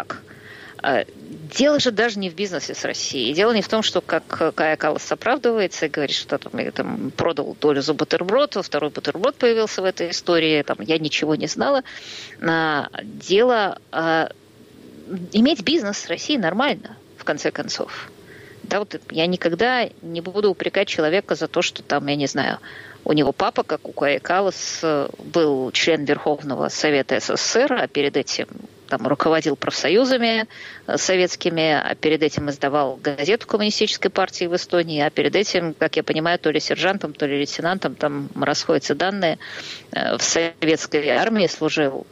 дело же даже не в бизнесе с Россией. Дело не в том, что как Кая Каллас оправдывается и говорит, что я продал долю за бутерброд, второй бутерброд появился в этой истории, я ничего не знала. Дело иметь бизнес с Россией нормально, в конце концов. Я никогда не буду упрекать человека за то, что я не знаю, у него папа, как у Кая Каллас, был член Верховного Совета СССР, а перед этим руководил профсоюзами советскими, а перед этим издавал газету Коммунистической партии в Эстонии, а перед этим, как я понимаю, то ли сержантом, то ли лейтенантом, там расходятся данные, в советской армии служил.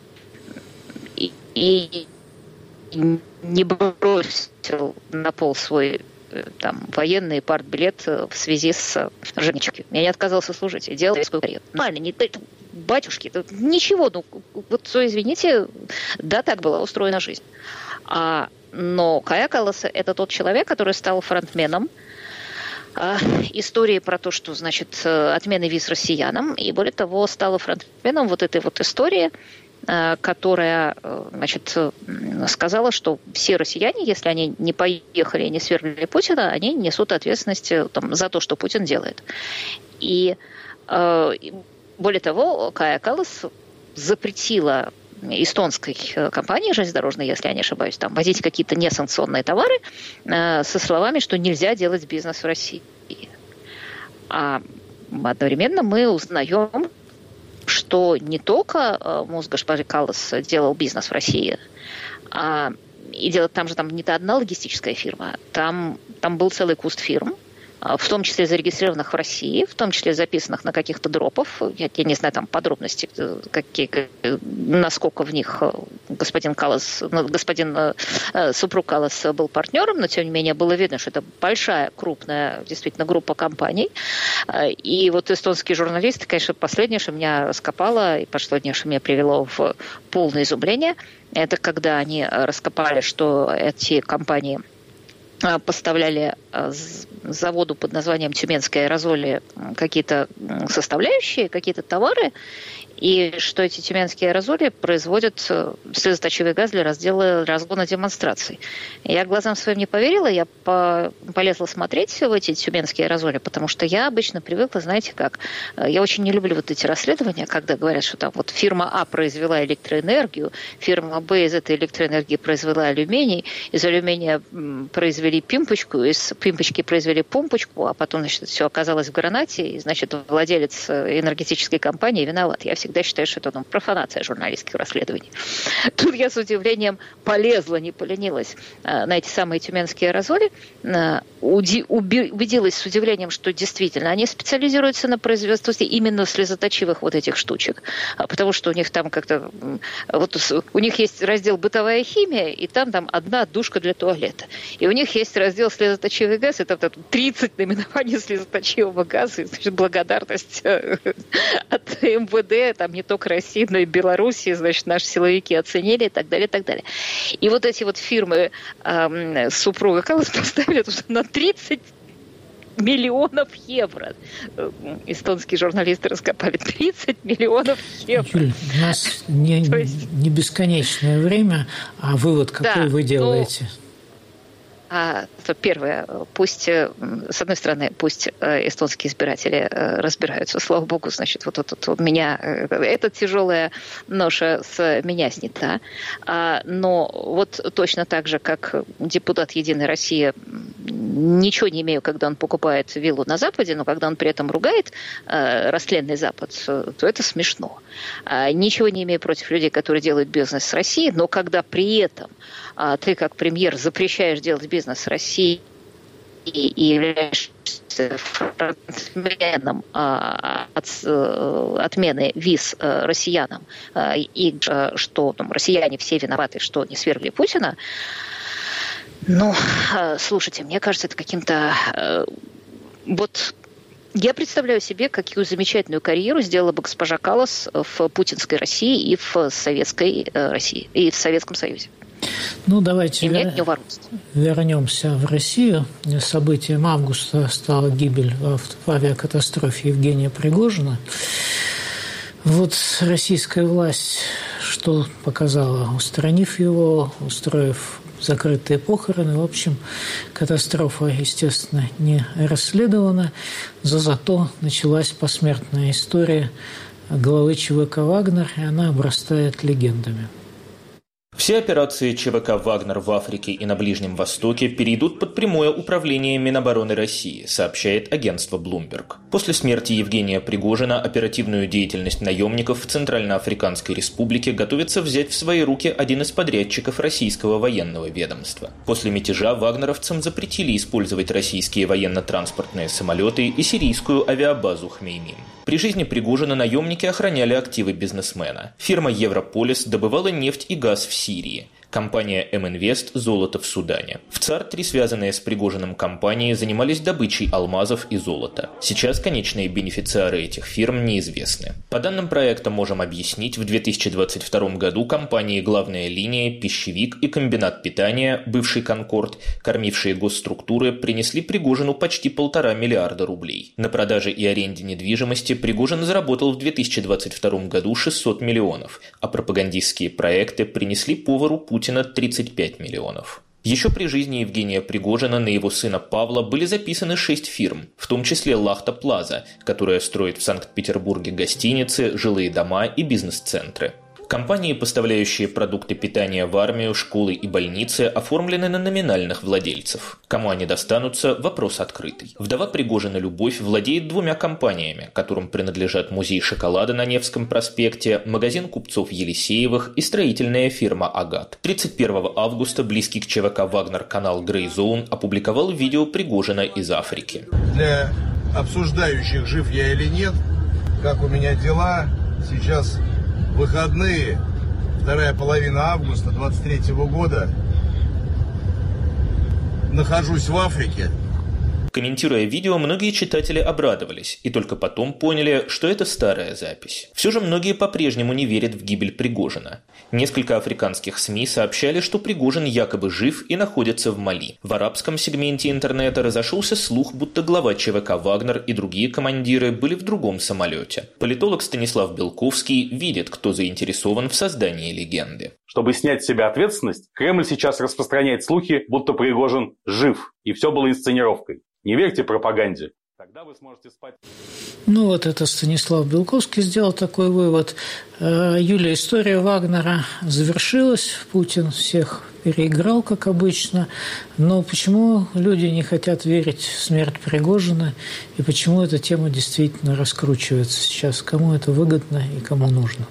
И не бросил на пол свой военный партбилет в связи с Жемчугом. Я не отказался служить, я делал советскую карьеру. Нормально, не батюшки, ничего, извините, да, так была устроена жизнь. Но Кая Каллас – это тот человек, который стал фронтменом истории про то, что, отмены виз россиянам, и более того, стала фронтменом вот этой вот истории, которая, сказала, что все россияне, если они не поехали и не свергли Путина, они несут ответственность за то, что Путин делает. И более того, Кая Каллас запретила эстонской компании железнодорожной, если я не ошибаюсь, там возить какие-то несанкционные товары со словами, что нельзя делать бизнес в России. А одновременно мы узнаем, что не только муж госпожи Каллас делал бизнес в России, и делать там же не одна логистическая фирма, там был целый куст фирм, в том числе зарегистрированных в России, в том числе записанных на каких-то дропов. Я не знаю там подробности, насколько в них господин супруг Каллас был партнером, но тем не менее было видно, что это большая, крупная действительно группа компаний. И вот эстонские журналисты, конечно, последнее, что меня раскопало, и последнее, что меня привело в полное изумление, это когда они раскопали, что эти компании поставляли заводу под названием «Тюменские аэрозоли» какие-то составляющие, какие-то товары, и что эти тюменские аэрозоли производят слезоточивый газ для разгона демонстраций. Я глазам своим не поверила, я полезла смотреть в эти тюменские аэрозоли, потому что я обычно привыкла, знаете как, я очень не люблю вот эти расследования, когда говорят, что там вот фирма А произвела электроэнергию, фирма Б из этой электроэнергии произвела алюминий, из алюминия произвели пимпочку, из пимпочки произвели помпочку, а потом, значит, все оказалось в гранате, и, значит, владелец энергетической компании виноват. Я всегда считаю, что это профанация журналистских расследований. Тут я с удивлением полезла, не поленилась на эти самые тюменские аэрозоли, убедилась с удивлением, что действительно они специализируются на производстве именно слезоточивых вот этих штучек, потому что у них там как-то, вот у них есть раздел «Бытовая химия», и там одна душка для туалета. И у них есть раздел «Слезоточивый газ», это 30 наименований слезоточивого газа, и, значит, благодарность от МВД, там не только России, но и Белоруссии, значит, наши силовики оценили и так далее, и так далее. И вот эти вот фирмы супруга Каллас поставили на 30 миллионов евро. Эстонские журналисты раскопали 30 миллионов евро. Юль, у нас не бесконечное время, а вывод какой вы делаете? Первое, пусть, с одной стороны, пусть эстонские избиратели разбираются, слава богу, значит, вот у меня эта тяжелая ноша с меня снята, но вот точно так же, как депутат «Единой России», ничего не имею, когда он покупает виллу на Западе, но когда он при этом ругает растленный Запад, то это смешно. Ничего не имею против людей, которые делают бизнес с Россией, но когда при этом ты, как премьер, запрещаешь делать бизнес с Россией и являешься фронтменом отмены виз россиянам, и что россияне все виноваты, что не свергли Путина, слушайте, мне кажется, это каким-то... Я представляю себе, какую замечательную карьеру сделала бы госпожа Каллас в путинской России и в советской России, и в Советском Союзе. Давайте вернемся в Россию. Событием августа стала гибель в авиакатастрофе Евгения Пригожина. Вот российская власть что показала, устранив его, устроив закрытые похороны. В общем, катастрофа, естественно, не расследована. Зато началась посмертная история главы ЧВК «Вагнер», и она обрастает легендами. Все операции ЧВК «Вагнер» в Африке и на Ближнем Востоке перейдут под прямое управление Минобороны России, сообщает агентство Bloomberg. После смерти Евгения Пригожина оперативную деятельность наемников в Центральноафриканской Республике готовится взять в свои руки один из подрядчиков российского военного ведомства. После мятежа вагнеровцам запретили использовать российские военно-транспортные самолеты и сирийскую авиабазу Хмеймим. При жизни Пригожина наемники охраняли активы бизнесмена. Фирма «Европолис» добывала нефть и газ в Сирии. Компания «М-Инвест» – золото в Судане. В ЦАР 3 связанные с Пригожиным компании занимались добычей алмазов и золота. Сейчас конечные бенефициары этих фирм неизвестны. По данным проекта можем объяснить, в 2022 году компании «Главная линия», «Пищевик» и комбинат питания, бывший «Конкорд», кормившие госструктуры, принесли Пригожину почти 1,5 миллиарда рублей. На продаже и аренде недвижимости Пригожин заработал в 2022 году 600 миллионов, а пропагандистские проекты принесли повару Путина 35 миллионов. Еще при жизни Евгения Пригожина на его сына Павла были записаны 6 фирм, в том числе «Лахта Плаза», которая строит в Санкт-Петербурге гостиницы, жилые дома и бизнес-центры. Компании, поставляющие продукты питания в армию, школы и больницы, оформлены на номинальных владельцев. Кому они достанутся – вопрос открытый. Вдова Пригожина Любовь владеет 2 компаниями, которым принадлежат музей шоколада на Невском проспекте, магазин купцов Елисеевых и строительная фирма «Агат». 31 августа близкий к ЧВК «Вагнер» канал Grey Zone опубликовал видео Пригожина из Африки. Для обсуждающих, жив я или нет, как у меня дела, сейчас выходные, вторая половина августа 23 года, нахожусь в Африке. Комментируя видео, многие читатели обрадовались и только потом поняли, что это старая запись. Все же многие по-прежнему не верят в гибель Пригожина. Несколько африканских СМИ сообщали, что Пригожин якобы жив и находится в Мали. В арабском сегменте интернета разошелся слух, будто глава ЧВК «Вагнер» и другие командиры были в другом самолете. Политолог Станислав Белковский видит, кто заинтересован в создании легенды. Чтобы снять с себя ответственность, Кремль сейчас распространяет слухи, будто Пригожин жив, и все было инсценировкой. Не верьте пропаганде. Тогда вы сможете спать. Это Станислав Белковский сделал такой вывод. Юлия, история Вагнера завершилась. Путин всех переиграл, как обычно. Но почему люди не хотят верить в смерть Пригожина? И почему эта тема действительно раскручивается сейчас? Кому это выгодно и кому нужно?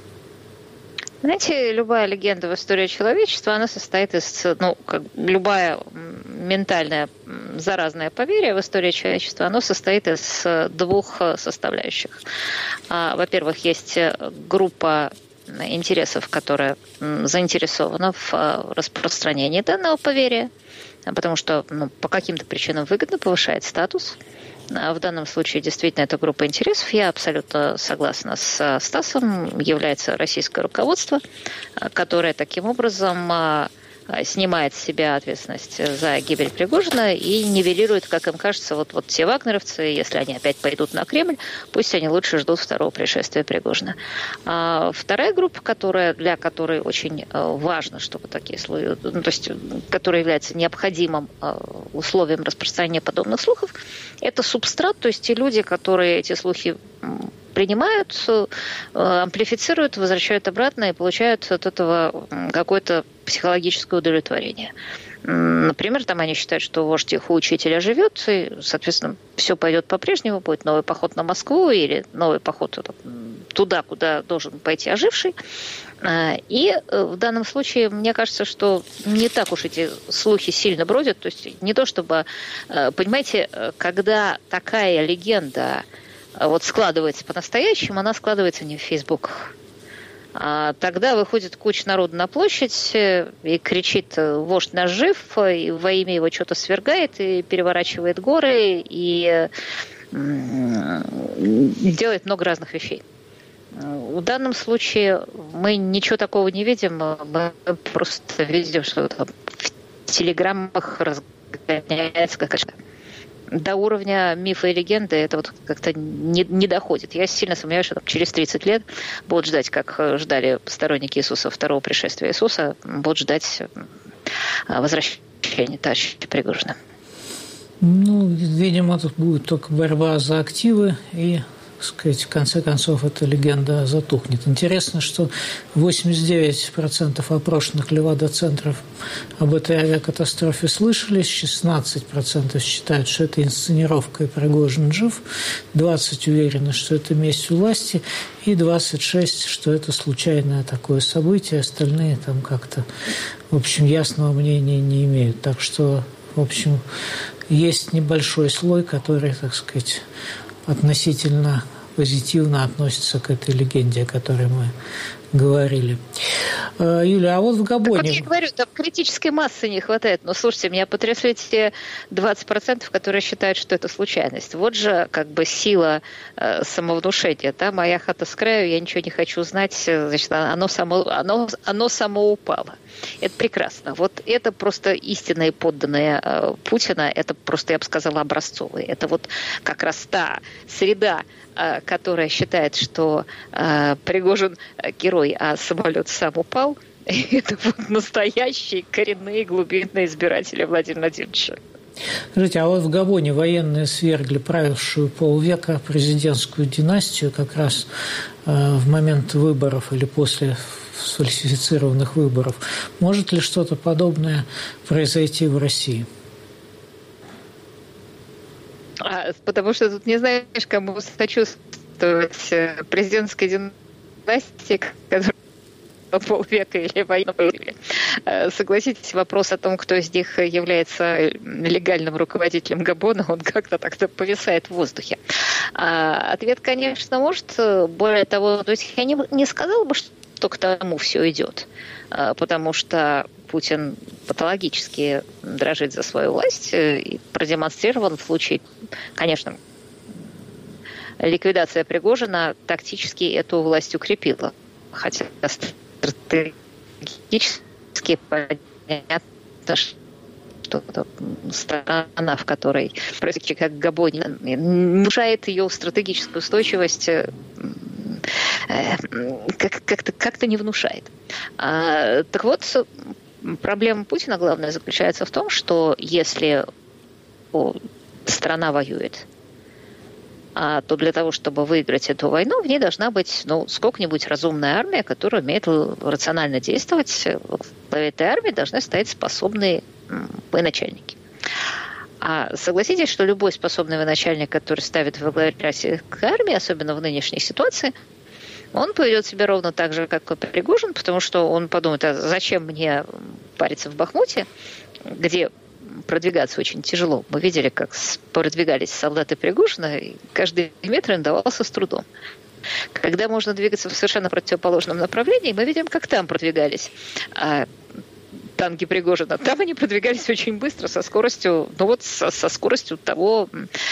Знаете, любая легенда в истории человечества, она состоит из, как любая ментальное заразное поверье в истории человечества, оно состоит из 2 составляющих. Во-первых, есть группа интересов, которая заинтересована в распространении данного поверья, потому что по каким-то причинам выгодно повышает статус. В данном случае действительно это группа интересов. Я абсолютно согласна с Стасом. Является российское руководство, которое таким образом снимает с себя ответственность за гибель Пригожина и нивелирует, как им кажется, вот те вагнеровцы, если они опять пойдут на Кремль, пусть они лучше ждут второго пришествия Пригожина. Вторая группа, для которой очень важно, чтобы такие слухи, которая является необходимым условием распространения подобных слухов, это субстрат, то есть те люди, которые эти слухи принимают, амплифицируют, возвращают обратно и получают от этого какое-то психологическое удовлетворение. Например, они считают, что вождь их учителя живет, и, соответственно, все пойдет по-прежнему, будет новый поход на Москву или новый поход туда, куда должен пойти оживший. И в данном случае, мне кажется, что не так уж эти слухи сильно бродят. То есть не то чтобы... Понимаете, когда такая легенда складывается по-настоящему, она складывается не в фейсбуках. Тогда выходит куча народа на площадь и кричит: «Вождь наш жив», и во имя его что-то свергает и переворачивает горы, и делает много разных вещей. В данном случае мы ничего такого не видим, мы просто видим, что в телеграммах разгоняется какая-то... До уровня мифа и легенды это как-то не доходит. Я сильно сомневаюсь, что через 30 лет будут ждать, как ждали сторонники Иисуса, второго пришествия Иисуса, будут ждать возвращения товарища Пригожина. Видимо, тут будет только борьба за активы и, в конце концов, эта легенда затухнет. Интересно, что 89% опрошенных Левада-центров об этой авиакатастрофе слышали, 16% считают, что это инсценировка и Пригожин жив, 20% уверены, что это месть у власти, и 26%, что это случайное такое событие, остальные как-то, ясного мнения не имеют. Так что, есть небольшой слой, который, относительно позитивно относится к этой легенде, о которой мы говорили. Юля, а в Габоне... я говорю, там критической массы не хватает. Но, слушайте, меня потрясли те 20%, которые считают, что это случайность. Вот же сила самовнушения. Моя хата с краю, я ничего не хочу знать, значит, оно само упало. Это прекрасно. Это просто истинные подданные Путина, это просто, я бы сказала, образцовые. Это как раз та среда, которая считает, что Пригожин герой, а самолет сам упал. Это настоящие коренные глубинные избиратели Владимира Владимировича. Скажите, а вот в Габоне военные свергли правившую полвека президентскую династию как раз в момент выборов или после сфальсифицированных выборов. Может ли что-то подобное произойти в России? Потому что тут не знаешь, кому сочувствовать. Президентской династии, которая полвека или войну. Согласитесь, вопрос о том, кто из них является легальным руководителем Габона, он как-то так-то повисает в воздухе. Ответ, конечно, может. Более того, то есть я не сказала бы, что к тому все идет, потому что Путин патологически дрожит за свою власть и продемонстрирован в случае, конечно, ликвидация Пригожина тактически эту власть укрепила. Хотя стратегически понятно, что страна, в которой происходит как Габоне, нарушает ее стратегическую устойчивость, как-то не внушает. Так вот, проблема Путина главная заключается в том, что если страна воюет, то для того, чтобы выиграть эту войну, в ней должна быть сколько-нибудь разумная армия, которая умеет рационально действовать. Во главе этой армии должны стоять способные военачальники. А согласитесь, что любой способный военачальник, который ставит во главе российской армии, особенно в нынешней ситуации, он поведет себя ровно так же, как и Пригожин, потому что он подумает, а зачем мне париться в Бахмуте, где продвигаться очень тяжело. Мы видели, как продвигались солдаты Пригожина, и каждый метр им давался с трудом. Когда можно двигаться в совершенно противоположном направлении, мы видим, как там продвигались танки Пригожина. Там они продвигались очень быстро, со скоростью, со скоростью того,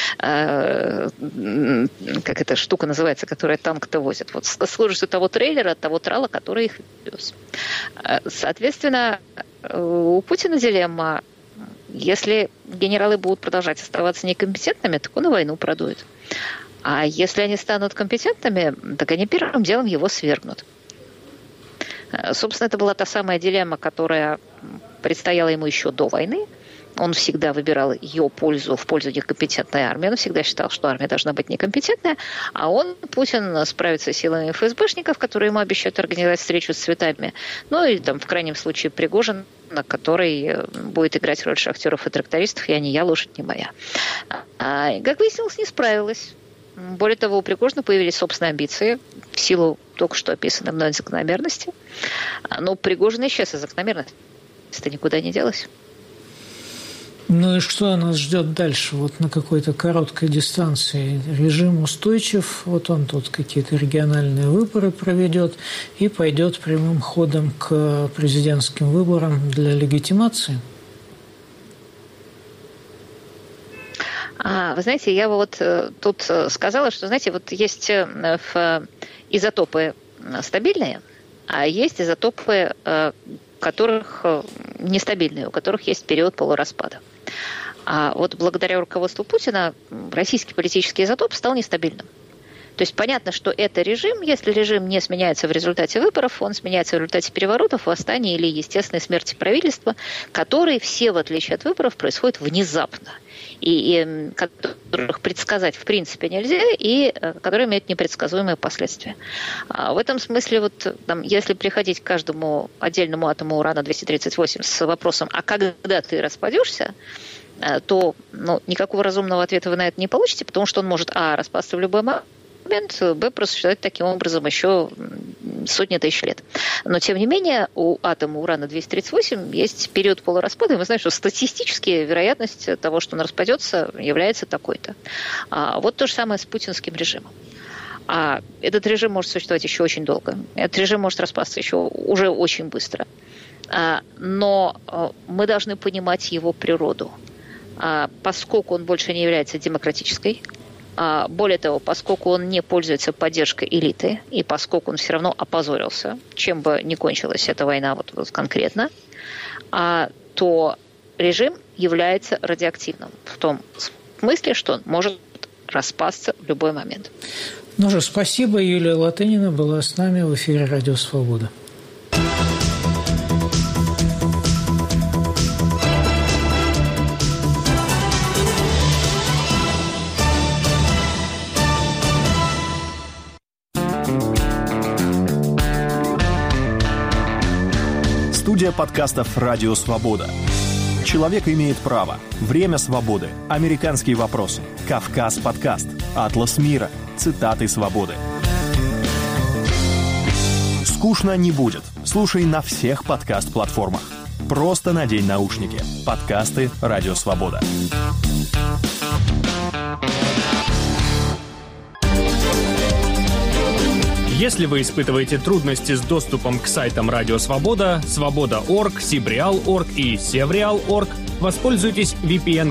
как эта штука называется, которая танк-то возит. Вот со скоростью того трейлера, того трала, который их вез. Соответственно, у Путина дилемма. Если генералы будут продолжать оставаться некомпетентными, так он и войну продует. А если они станут компетентными, так они первым делом его свергнут. Собственно, это была та самая дилемма, которая предстояла ему еще до войны. Он всегда выбирал ее пользу в пользу некомпетентной армии. Он всегда считал, что армия должна быть некомпетентная. А он, Путин, справится с силами ФСБшников, которые ему обещают организовать встречу с цветами. Ну и там, в крайнем случае, Пригожин, который будет играть роль шахтеров и трактористов. Я не я, лошадь не моя. Как выяснилось, не справилась. Более того, у Пригожина появились собственные амбиции в силу только что описанной мной закономерности. Но Пригожин исчез, и закономерность никуда не делась. Ну и что нас ждет дальше? Вот на какой-то короткой дистанции режим устойчив, вот он тут какие-то региональные выборы проведет и пойдет прямым ходом к президентским выборам для легитимации? Вы знаете, я вот тут сказала, что, знаете, вот есть изотопы стабильные, а есть изотопы, которых нестабильные, у которых есть период полураспада. А вот благодаря руководству Путина российский политический изотоп стал нестабильным. То есть понятно, что это режим, если режим не сменяется в результате выборов, он сменяется в результате переворотов, восстаний или естественной смерти правительства, которые все, в отличие от выборов, происходят внезапно. И которых предсказать в принципе нельзя, и которые имеют непредсказуемые последствия. В этом смысле, вот, там, если приходить к каждому отдельному атому урана-238 с вопросом, а когда ты распадешься, то никакого разумного ответа вы на это не получите, потому что он может, распасться в любой момент, б, просуществовать таким образом еще сотни тысяч лет. Но, тем не менее, у атома урана-238 есть период полураспада, и мы знаем, что статистически вероятность того, что он распадется, является такой-то. Вот то же самое с путинским режимом. Этот режим может существовать еще очень долго. Этот режим может распасться еще уже очень быстро. Но мы должны понимать его природу. Поскольку он больше не является демократической, более того, поскольку он не пользуется поддержкой элиты, и поскольку он все равно опозорился, чем бы ни кончилась эта война вот конкретно, то режим является радиоактивным в том смысле, что он может распасться в любой момент. Ну же, спасибо. Юлия Латынина была с нами в эфире «Радио Свобода». Студия подкастов «Радио Свобода». Человек имеет право. Время свободы. Американские вопросы. Кавказ подкаст. Атлас мира. Цитаты свободы. Скучно не будет. Слушай на всех подкаст-платформах. Просто надень наушники. Подкасты «Радио Свобода». Если вы испытываете трудности с доступом к сайтам Радио Свобода, Свобода.орг, Сибреал.орг и Севреал.орг, воспользуйтесь VPN